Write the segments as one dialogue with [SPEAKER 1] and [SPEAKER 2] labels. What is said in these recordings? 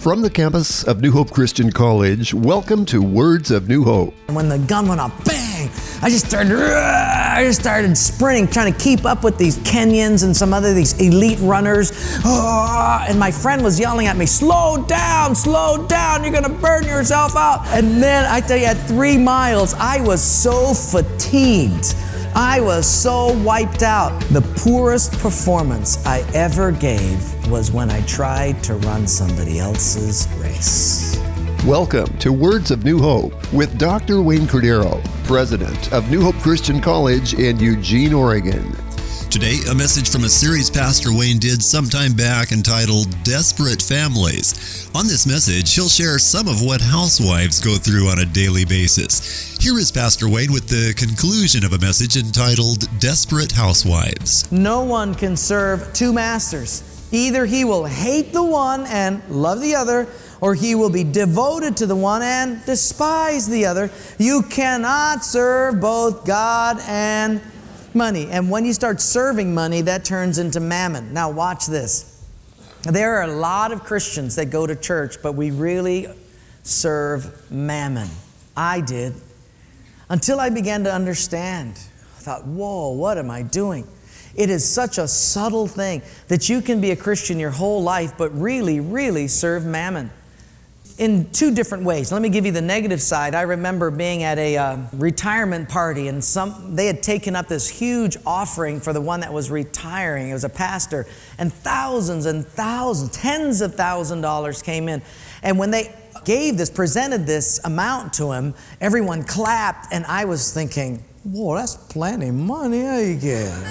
[SPEAKER 1] From the campus of New Hope Christian College, welcome to Words of New Hope.
[SPEAKER 2] When the gun went off, bang! I just started sprinting, trying to keep up with these Kenyans and some other these elite runners. And my friend was yelling at me, slow down, you're gonna burn yourself out. And then I tell you, at 3 miles, I was so fatigued. I was so wiped out. The poorest performance I ever gave was when I tried to run somebody else's race.
[SPEAKER 1] Welcome to Words of New Hope with Dr. Wayne Cordero, President of New Hope Christian College in Eugene, Oregon.
[SPEAKER 3] Today, a message from a series Pastor Wayne did sometime back entitled Desperate Families. On this message, he'll share some of what housewives go through on a daily basis. Here is Pastor Wayne with the conclusion of a message entitled Desperate Housewives.
[SPEAKER 2] No one can serve two masters. Either he will hate the one and love the other, or he will be devoted to the one and despise the other. You cannot serve both God and money. And when you start serving money, that turns into mammon. Now watch this. There are a lot of Christians that go to church, but we really serve mammon. I did. Until I began to understand. I thought, whoa, what am I doing? It is such a subtle thing that you can be a Christian your whole life, but really serve mammon. In two different ways. Let me give you the negative side. I remember being at a retirement party, and they had taken up this huge offering for the one that was retiring. It was a pastor, and thousands and thousands, tens of $1,000s came in. And when they presented this amount to him, everyone clapped, and I was thinking, whoa, that's plenty of money again.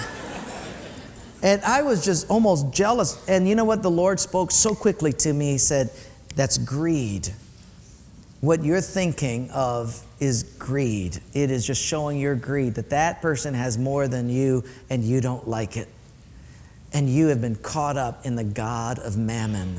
[SPEAKER 2] And I was just almost jealous. And you know what? The Lord spoke so quickly to me. He said, that's greed. What you're thinking of is greed. It is just showing your greed, that person has more than you and you don't like it. And you have been caught up in the god of mammon.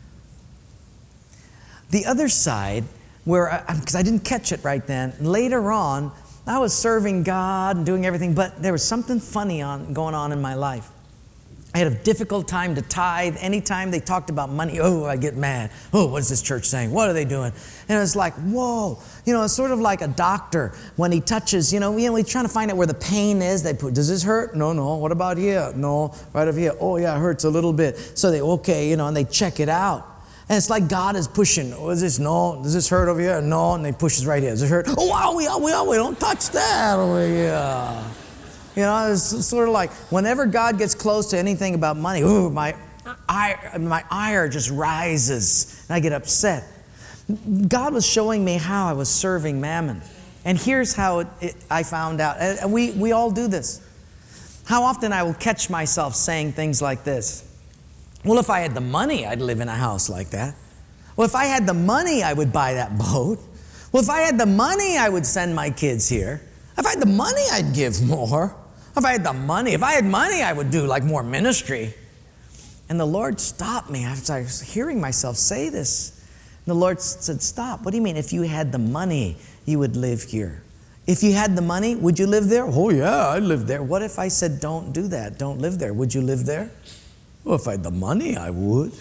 [SPEAKER 2] The other side, because I didn't catch it right then, later on, I was serving God and doing everything, but there was something funny going on in my life. I had a difficult time to tithe. Anytime they talked about money, I get mad. What's this church saying? What are they doing? And it's like, whoa. It's sort of like a doctor when he touches, he's trying to find out where the pain is. They put, does this hurt? No. What about here? No. Right over here. Oh, yeah, it hurts a little bit. So and they check it out. And it's like God is pushing. Is this? No. Does this hurt over here? No. And they pushes right here. Does it hurt? We don't touch that over here. It's sort of like whenever God gets close to anything about money, my ire just rises and I get upset. God was showing me how I was serving mammon. And here's how I found out. And we all do this. How often I will catch myself saying things like this. Well, if I had the money, I'd live in a house like that. Well, if I had the money, I would buy that boat. Well, if I had the money, I would send my kids here. If I had the money, I'd give more. If I had money, I would do more ministry. And the Lord stopped me after I was hearing myself say this. And the Lord said, stop. What do you mean? If you had the money, you would live here. If you had the money, would you live there? Oh yeah, I'd live there. What if I said, don't do that, don't live there? Would you live there? Well, if I had the money, I would.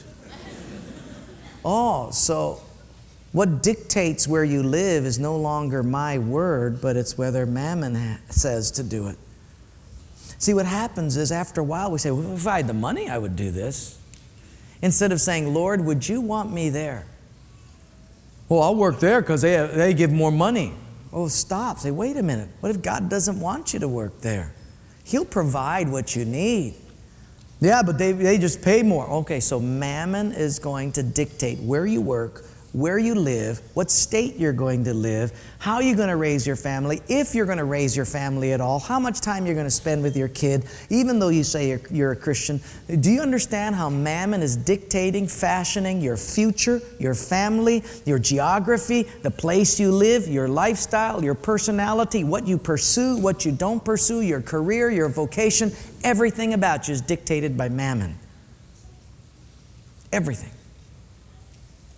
[SPEAKER 2] So what dictates where you live is no longer my word, but it's whether mammon says to do it. See, what happens is after a while we say, well, if I had the money, I would do this. Instead of saying, Lord, would you want me there? Well, I'll work there because they give more money. Oh, stop. Say, wait a minute. What if God doesn't want you to work there? He'll provide what you need. Yeah, but they just pay more. Okay, so mammon is going to dictate where you work, where you live, what state you're going to live, how you're going to raise your family, if you're going to raise your family at all, how much time you're going to spend with your kid, even though you say you're a Christian. Do you understand how mammon is dictating, fashioning your future, your family, your geography, the place you live, your lifestyle, your personality, what you pursue, what you don't pursue, your career, your vocation? Everything about you is dictated by mammon. Everything.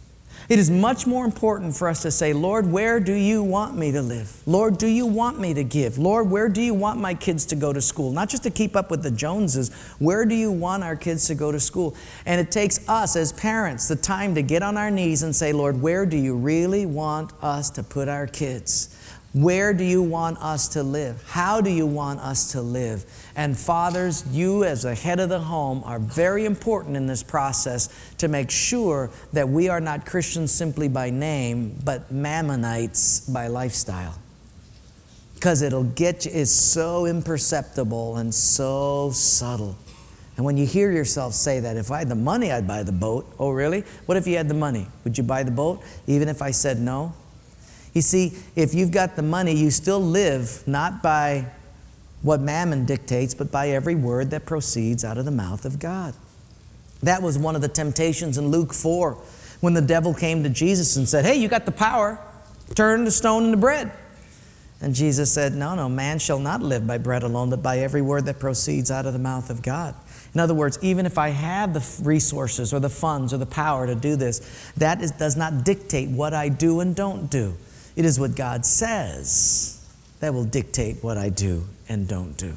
[SPEAKER 2] It is much more important for us to say, Lord, where do you want me to live? Lord, do you want me to give? Lord, where do you want my kids to go to school? Not just to keep up with the Joneses. Where do you want our kids to go to school? And it takes us as parents the time to get on our knees and say, Lord, where do you really want us to put our kids? Where do you want us to live? How do you want us to live? And fathers, you as the head of the home are very important in this process to make sure that we are not Christians simply by name, but Mammonites by lifestyle. Because it's so imperceptible and so subtle. And when you hear yourself say that, if I had the money, I'd buy the boat. Oh, really? What if you had the money? Would you buy the boat, even if I said no? You see, if you've got the money, you still live not by what mammon dictates, but by every word that proceeds out of the mouth of God. That was one of the temptations in Luke 4, when the devil came to Jesus and said, hey, you got the power, turn the stone into bread. And Jesus said, no, man shall not live by bread alone, but by every word that proceeds out of the mouth of God. In other words, even if I have the resources or the funds or the power to do this, does not dictate what I do and don't do. It is what God says that will dictate what I do and don't do.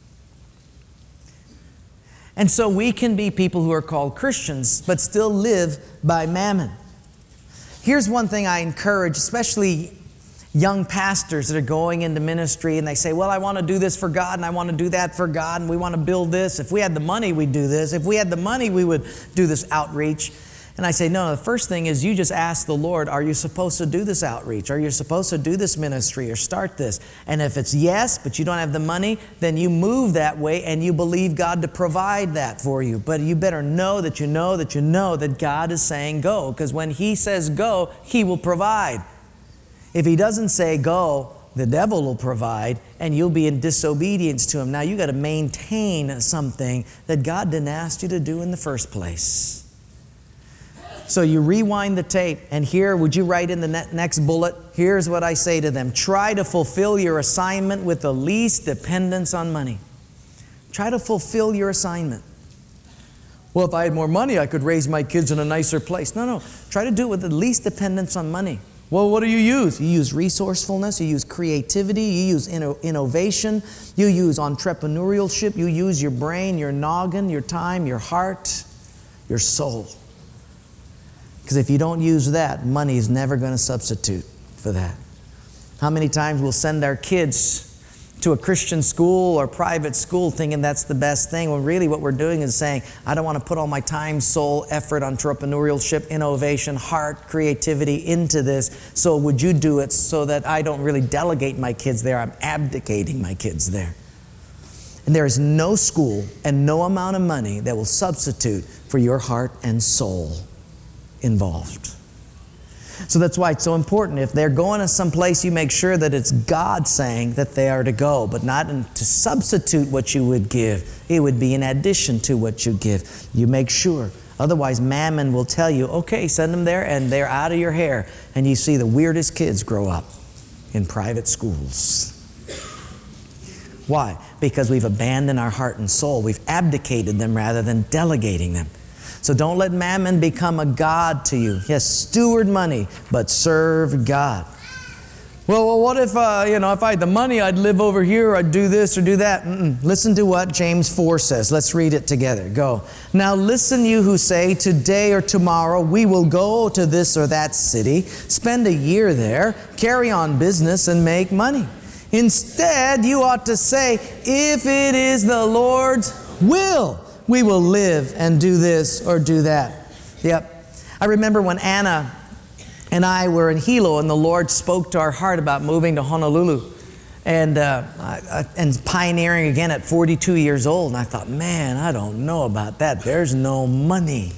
[SPEAKER 2] And so we can be people who are called Christians, but still live by mammon. Here's one thing I encourage, especially young pastors that are going into ministry and they say, well, I want to do this for God and I want to do that for God and we want to build this. If we had the money, we'd do this. If we had the money, we would do this outreach. And I say, no, the first thing is you just ask the Lord, are you supposed to do this outreach? Are you supposed to do this ministry or start this? And if it's yes, but you don't have the money, then you move that way and you believe God to provide that for you. But you better know that you know that you know that God is saying go. Because when He says go, He will provide. If He doesn't say go, the devil will provide and you'll be in disobedience to Him. Now you got to maintain something that God didn't ask you to do in the first place. So you rewind the tape, and here, would you write in the next bullet? Here's what I say to them. Try to fulfill your assignment with the least dependence on money. Try to fulfill your assignment. Well, if I had more money, I could raise my kids in a nicer place. No. Try to do it with the least dependence on money. Well, what do you use? You use resourcefulness, you use creativity, you use innovation, you use entrepreneurship, you use your brain, your noggin, your time, your heart, your soul. Because if you don't use that, money is never going to substitute for that. How many times we'll send our kids to a Christian school or private school thinking that's the best thing, when really what we're doing is saying, I don't want to put all my time, soul, effort, entrepreneurship, innovation, heart, creativity into this, so would you do it so that I don't really delegate my kids there, I'm abdicating my kids there. And there is no school and no amount of money that will substitute for your heart and soul involved. So that's why it's so important. If they're going to some place, you make sure that it's God saying that they are to go, but not to substitute what you would give. It would be in addition to what you give. You make sure. Otherwise, mammon will tell you, okay, send them there, and they're out of your hair. And you see the weirdest kids grow up in private schools. Why? Because we've abandoned our heart and soul. We've abdicated them rather than delegating them. So don't let mammon become a god to you. Yes, steward money, but serve God. Well, what if, if I had the money, I'd live over here, I'd do this or do that. Listen to what James 4 says. Let's read it together. Go. Now listen, you who say, today or tomorrow we will go to this or that city, spend a year there, carry on business and make money. Instead, you ought to say, if it is the Lord's will, we will live and do this or do that. Yep. I remember when Anna and I were in Hilo and the Lord spoke to our heart about moving to Honolulu and pioneering again at 42 years old. And I thought, man, I don't know about that. There's no money.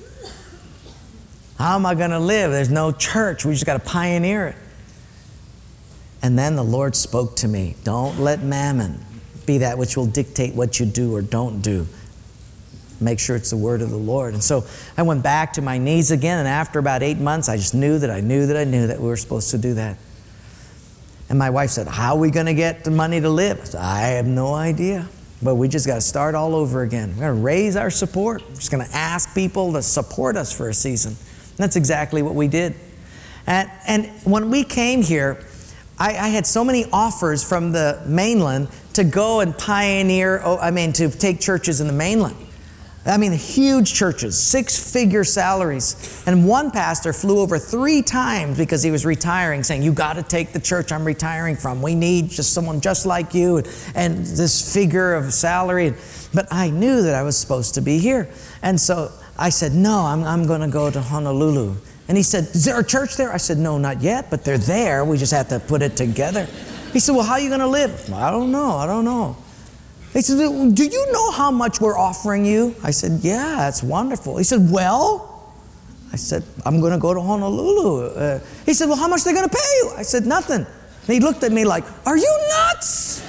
[SPEAKER 2] How am I going to live? There's no church. We just got to pioneer it. And then the Lord spoke to me. Don't let mammon be that which will dictate what you do or don't do. Make sure it's the word of the Lord. And so I went back to my knees again, and after about 8 months, I just knew that we were supposed to do that. And my wife said, how are we going to get the money to live? I said, I have no idea. But we just got to start all over again. We're going to raise our support. We're just going to ask people to support us for a season. That's exactly what we did. And when we came here, I had so many offers from the mainland to go and pioneer, to take churches in the mainland. Huge churches, 6-figure salaries. And one pastor flew over 3 times because he was retiring, saying, you got to take the church I'm retiring from. We need just someone just like you and this figure of salary. But I knew that I was supposed to be here. And so I said, no, I'm going to go to Honolulu. And he said, is there a church there? I said, no, not yet, but they're there. We just have to put it together. He said, well, how are you going to live? I don't know. He said, do you know how much we're offering you? I said, yeah, that's wonderful. He said, well? I said, I'm going to go to Honolulu. He said, well, how much are they going to pay you? I said, nothing. And he looked at me like, are you nuts?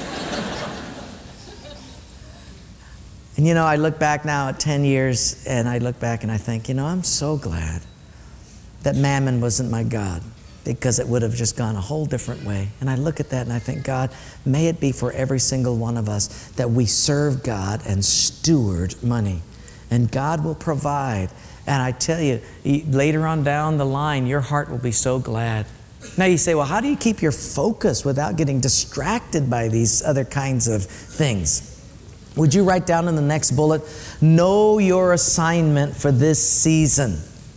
[SPEAKER 2] And I look back now at 10 years, and I look back and I think, I'm so glad that mammon wasn't my God, because it would have just gone a whole different way. And I look at that and I think, God, may it be for every single one of us that we serve God and steward money. And God will provide. And I tell you, later on down the line, your heart will be so glad. Now you say, well, how do you keep your focus without getting distracted by these other kinds of things? Would you write down in the next bullet, know your assignment for this season.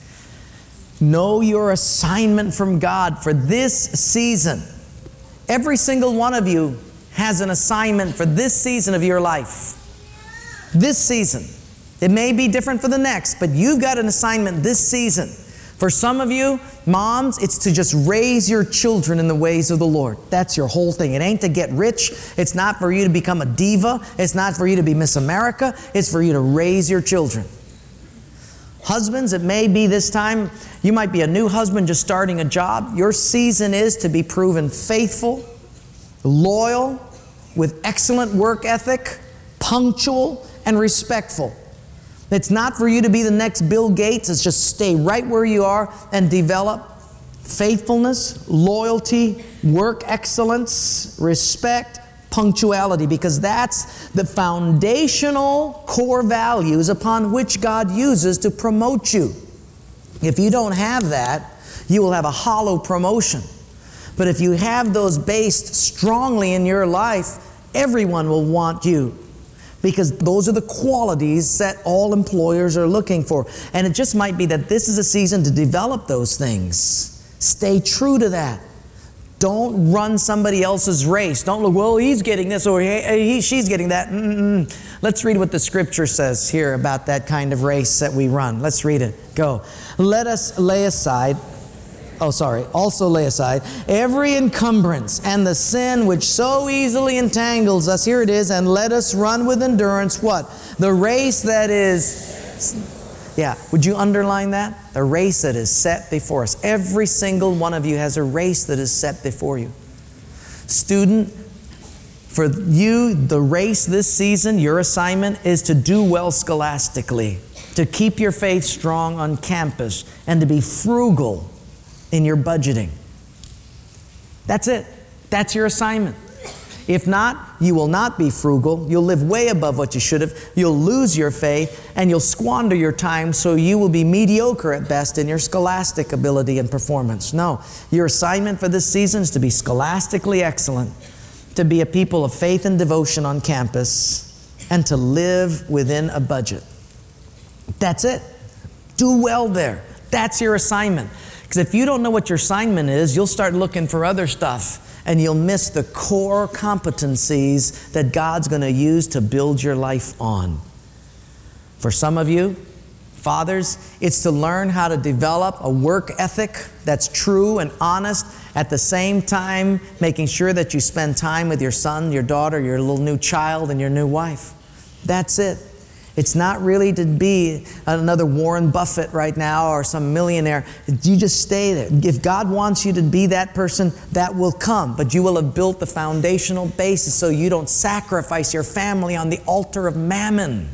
[SPEAKER 2] Know your assignment from God for this season. Every single one of you has an assignment for this season of your life. This season. It may be different for the next, but you've got an assignment this season. For some of you, moms, it's to just raise your children in the ways of the Lord. That's your whole thing. It ain't to get rich. It's not for you to become a diva. It's not for you to be Miss America. It's for you to raise your children. Husbands, it may be this time, you might be a new husband just starting a job. Your season is to be proven faithful, loyal, with excellent work ethic, punctual, and respectful. It's not for you to be the next Bill Gates. It's just stay right where you are and develop faithfulness, loyalty, work excellence, respect, punctuality, because that's the foundational core values upon which God uses to promote you. If you don't have that, you will have a hollow promotion. But if you have those based strongly in your life, everyone will want you, because those are the qualities that all employers are looking for. And it just might be that this is a season to develop those things. Stay true to that. Don't run somebody else's race. Don't look, well, he's getting this or she's getting that. Let's read what the Scripture says here about that kind of race that we run. Let's read it. Go. Let us also lay aside every encumbrance and the sin which so easily entangles us. Here it is. And let us run with endurance what? The race that is... Yeah, would you underline that? The race that is set before us. Every single one of you has a race that is set before you. Student, for you, the race this season, your assignment is to do well scholastically, to keep your faith strong on campus, and to be frugal in your budgeting. That's it. That's your assignment. If not, you will not be frugal. You'll live way above what you should have. You'll lose your faith, and you'll squander your time, so you will be mediocre at best in your scholastic ability and performance. No, your assignment for this season is to be scholastically excellent, to be a people of faith and devotion on campus, and to live within a budget. That's it. Do well there. That's your assignment. Because if you don't know what your assignment is, you'll start looking for other stuff. And you'll miss the core competencies that God's going to use to build your life on. For some of you, fathers, it's to learn how to develop a work ethic that's true and honest, at the same time making sure that you spend time with your son, your daughter, your little new child, and your new wife. That's it. It's not really to be another Warren Buffett right now or some millionaire. You just stay there. If God wants you to be that person, that will come. But you will have built the foundational basis so you don't sacrifice your family on the altar of mammon.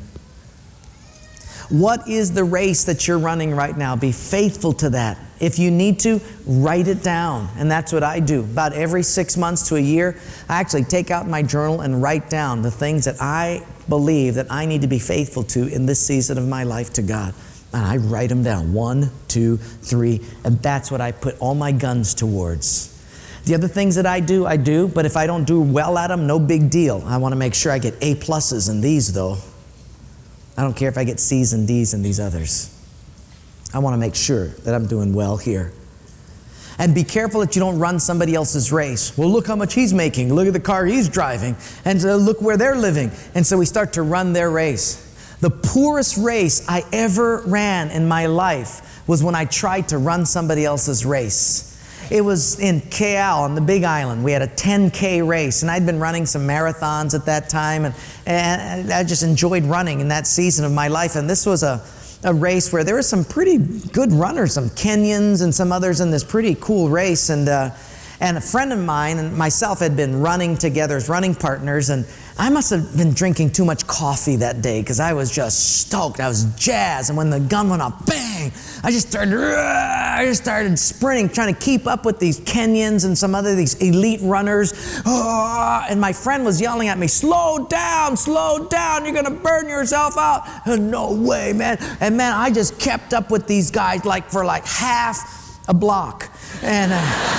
[SPEAKER 2] What is the race that you're running right now? Be faithful to that. If you need to, write it down. And that's what I do. About every 6 months to a year, I actually take out my journal and write down the things that I believe that I need to be faithful to in this season of my life to God. And I write them down. 1, 2, 3. And that's what I put all my guns towards. The other things that I do. But if I don't do well at them, no big deal. I want to make sure I get A+ in these, though. I don't care if I get C's and D's in these others. I want to make sure that I'm doing well here. And be careful that you don't run somebody else's race. Well, look how much he's making. Look at the car he's driving. And look where they're living. And so we start to run their race. The poorest race I ever ran in my life was when I tried to run somebody else's race. It was in K.L. on the Big Island. We had a 10K race, and I'd been running some marathons at that time, and I just enjoyed running in that season of my life. And this was a race where there were some pretty good runners, some Kenyans and some others in this pretty cool race. And a friend of mine and myself had been running together as running partners, and I must have been drinking too much coffee that day because I was just stoked. I was jazzed, and when the gun went off, bang! I just started sprinting, trying to keep up with these Kenyans and some other these elite runners. And my friend was yelling at me, slow down, you're gonna burn yourself out. No way, man. And man, I just kept up with these guys for half a block. And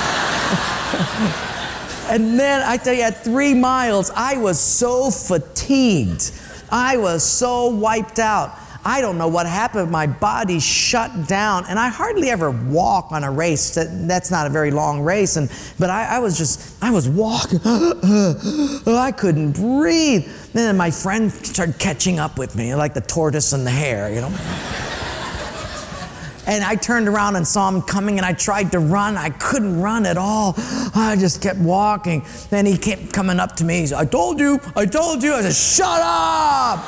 [SPEAKER 2] and then I tell you, at 3 miles, I was so fatigued. I was so wiped out. I don't know what happened. My body shut down, and I hardly ever walk on a race. That's not a very long race, but I was walking. I couldn't breathe. And then my friend started catching up with me, like the tortoise and the hare, you know. And I turned around and saw him coming, and I tried to run. I couldn't run at all. I just kept walking. Then he kept coming up to me. He said, I told you. I said, shut up.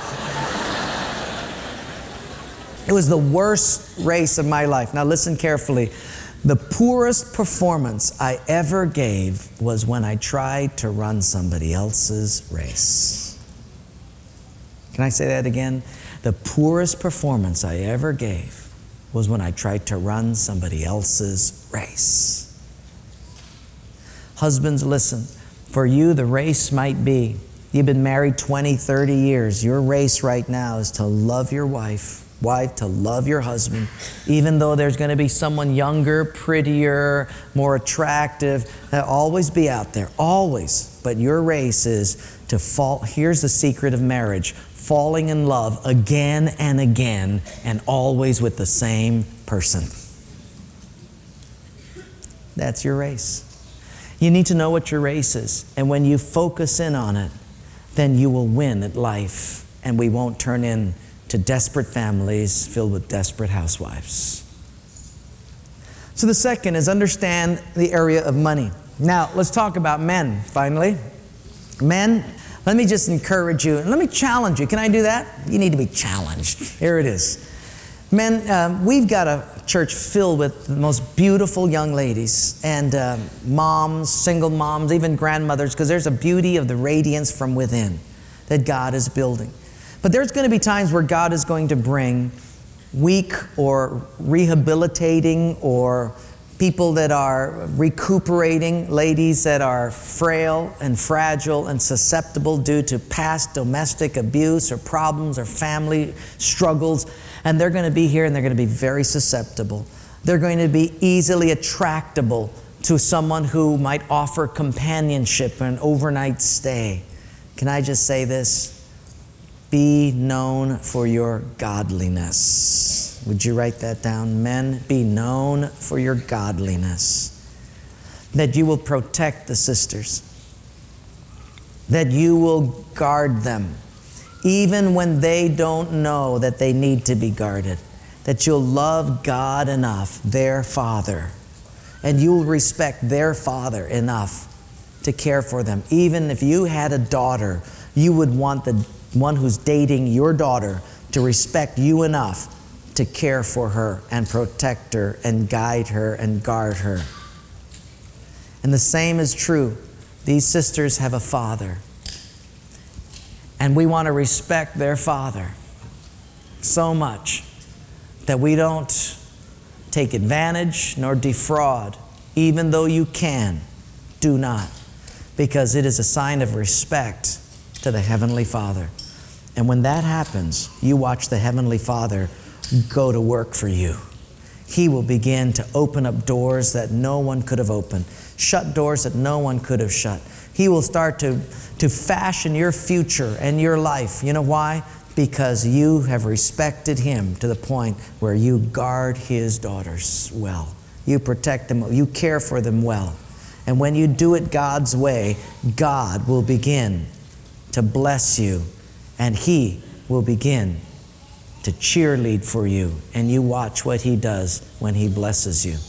[SPEAKER 2] It was the worst race of my life. Now listen carefully. The poorest performance I ever gave was when I tried to run somebody else's race. Can I say that again? The poorest performance I ever gave was when I tried to run somebody else's race. Husbands, listen. For you, the race might be, you've been married 20, 30 years. Your race right now is to love your wife to love your husband, even though there's going to be someone younger, prettier, more attractive. That'll always be out there, always. But your race is to fall. Here's the secret of marriage. Falling in love again and again, and always with the same person. That's your race. You need to know what your race is. And when you focus in on it, then you will win at life. And we won't turn in to desperate families filled with desperate housewives. So the second is understand the area of money. Now, let's talk about men, finally. Men, let me just encourage you, and let me challenge you. Can I do that? You need to be challenged. Here it is. Men, we've got a church filled with the most beautiful young ladies, and moms, single moms, even grandmothers, because there's a beauty of the radiance from within that God is building. But there's going to be times where God is going to bring weak or rehabilitating or people that are recuperating, ladies that are frail and fragile and susceptible due to past domestic abuse or problems or family struggles. And they're going to be here and they're going to be very susceptible. They're going to be easily attractable to someone who might offer companionship or an overnight stay. Can I just say this? Be known for your godliness. Would you write that down? Men, be known for your godliness. That you will protect the sisters. That you will guard them, even when they don't know that they need to be guarded. That you'll love God enough, their Father, and you will respect their Father enough to care for them. Even if you had a daughter, you would want the one who's dating your daughter to respect you enough to care for her and protect her and guide her and guard her. And the same is true. These sisters have a father. And we want to respect their father so much that we don't take advantage nor defraud, even though you can. Do not, because it is a sign of respect to the Heavenly Father. And when that happens, you watch the Heavenly Father go to work for you. He will begin to open up doors that no one could have opened, shut doors that no one could have shut. He will start to fashion your future and your life. You know why? Because you have respected Him to the point where you guard His daughters well. You protect them, you care for them well. And when you do it God's way, God will begin to bless you, and He will begin to cheerlead for you, and you watch what He does when He blesses you.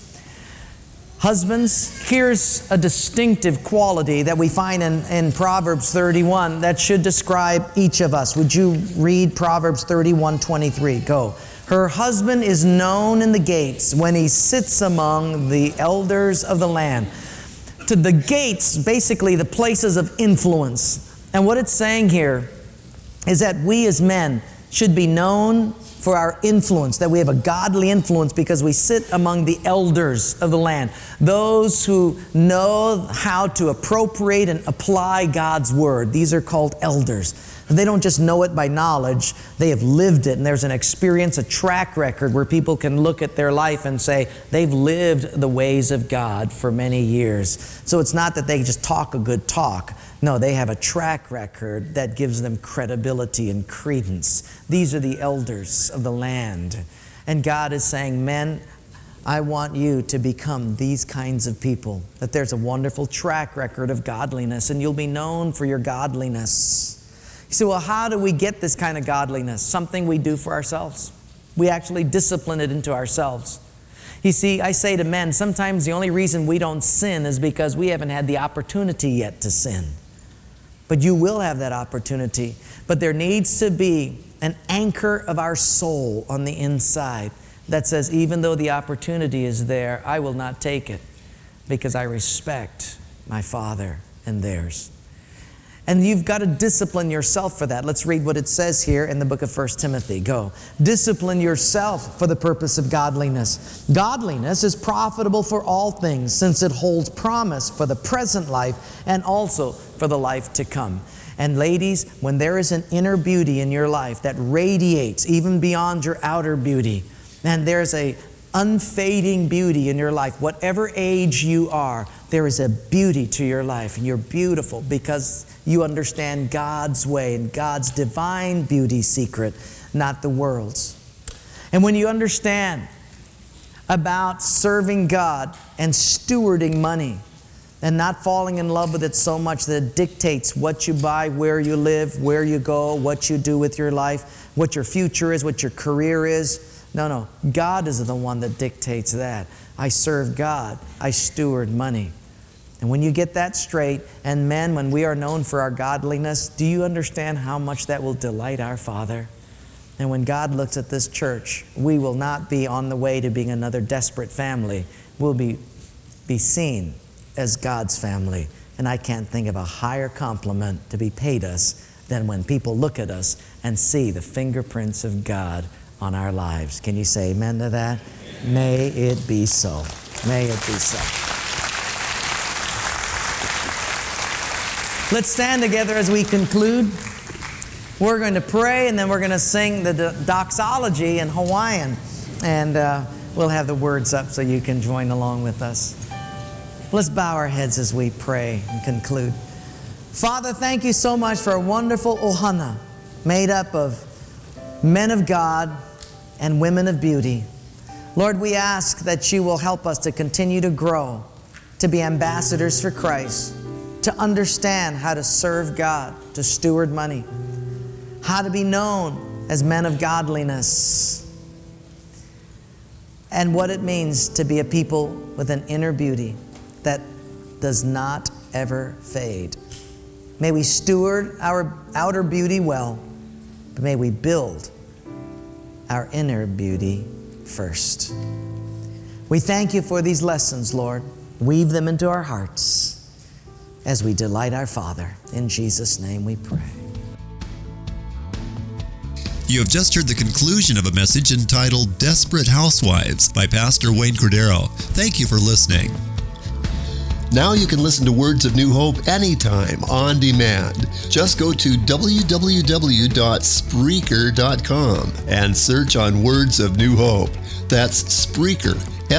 [SPEAKER 2] Husbands, here's a distinctive quality that we find in Proverbs 31 that should describe each of us. Would you read Proverbs 31:23? Go. Her husband is known in the gates when he sits among the elders of the land. To the gates, basically the places of influence. And what it's saying here is that we as men should be known for our influence, that we have a godly influence because we sit among the elders of the land, those who know how to appropriate and apply God's Word. These are called elders. They don't just know it by knowledge, they have lived it, and there's an experience, a track record where people can look at their life and say they've lived the ways of God for many years. So it's not that they just talk a good talk. No, they have a track record that gives them credibility and credence. These are the elders of the land. And God is saying, men, I want you to become these kinds of people, that there's a wonderful track record of godliness, and you'll be known for your godliness. You say, well, how do we get this kind of godliness? Something we do for ourselves. We actually discipline it into ourselves. You see, I say to men, sometimes the only reason we don't sin is because we haven't had the opportunity yet to sin. But you will have that opportunity. But there needs to be an anchor of our soul on the inside that says, even though the opportunity is there, I will not take it because I respect my Father and theirs. And you've got to discipline yourself for that. Let's read what it says here in the book of 1 Timothy. Go. Discipline yourself for the purpose of godliness. Godliness is profitable for all things, since it holds promise for the present life and also for the life to come. And ladies, when there is an inner beauty in your life that radiates even beyond your outer beauty, and there's a unfading beauty in your life, whatever age you are, there is a beauty to your life, and you're beautiful because you understand God's way and God's divine beauty secret, not the world's. And when you understand about serving God and stewarding money and not falling in love with it so much that it dictates what you buy, where you live, where you go, what you do with your life, what your future is, what your career is. No, God is the one that dictates that. I serve God. I steward money. And when you get that straight, and men, when we are known for our godliness, do you understand how much that will delight our Father? And when God looks at this church, we will not be on the way to being another desperate family. We'll be seen as God's family. And I can't think of a higher compliment to be paid us than when people look at us and see the fingerprints of God on our lives. Can you say amen to that? Amen. May it be so. May it be so. Let's stand together as we conclude. We're going to pray, and then we're going to sing the doxology in Hawaiian. And we'll have the words up so you can join along with us. Let's bow our heads as we pray and conclude. Father, thank you so much for a wonderful ohana made up of men of God and women of beauty. Lord, we ask that you will help us to continue to grow, to be ambassadors for Christ, to understand how to serve God, to steward money, how to be known as men of godliness, and what it means to be a people with an inner beauty that does not ever fade. May we steward our outer beauty well, but may we build our inner beauty first. We thank you for these lessons, Lord. Weave them into our hearts as we delight our Father. In Jesus' name we pray.
[SPEAKER 3] You have just heard the conclusion of a message entitled Desperate Housewives by Pastor Wayne Cordeiro. Thank you for listening.
[SPEAKER 1] Now you can listen to Words of New Hope anytime, on demand. Just go to www.spreaker.com and search on Words of New Hope. That's Spreaker,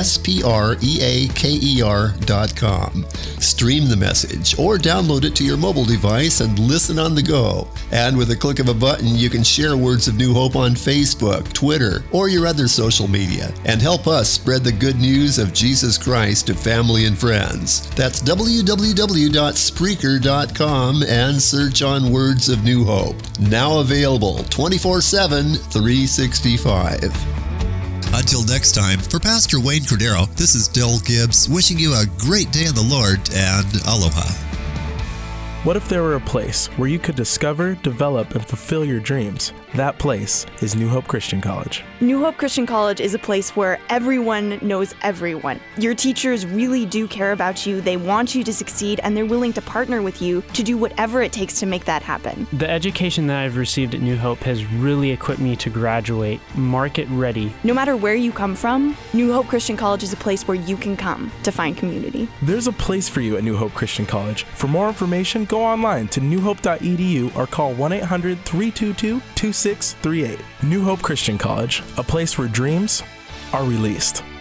[SPEAKER 1] SPREAKER.com. Stream the message or download it to your mobile device and listen on the go. And with a click of a button, you can share Words of New Hope on Facebook, Twitter, or your other social media and help us spread the good news of Jesus Christ to family and friends. That's www.spreaker.com and search on Words of New Hope. Now available 24/7, 365.
[SPEAKER 3] Until next time, for Pastor Wayne Cordero, this is Del Gibbs wishing you a great day in the Lord and aloha.
[SPEAKER 4] What if there were a place where you could discover, develop, and fulfill your dreams? That place is New Hope Christian College.
[SPEAKER 5] New Hope Christian College is a place where everyone knows everyone. Your teachers really do care about you, they want you to succeed, and they're willing to partner with you to do whatever it takes to make that happen.
[SPEAKER 6] The education that I've received at New Hope has really equipped me to graduate market ready.
[SPEAKER 5] No matter where you come from, New Hope Christian College is a place where you can come to find community.
[SPEAKER 4] There's a place for you at New Hope Christian College. For more information, go online to newhope.edu or call 1-800-322-2638. New Hope Christian College, a place where dreams are released.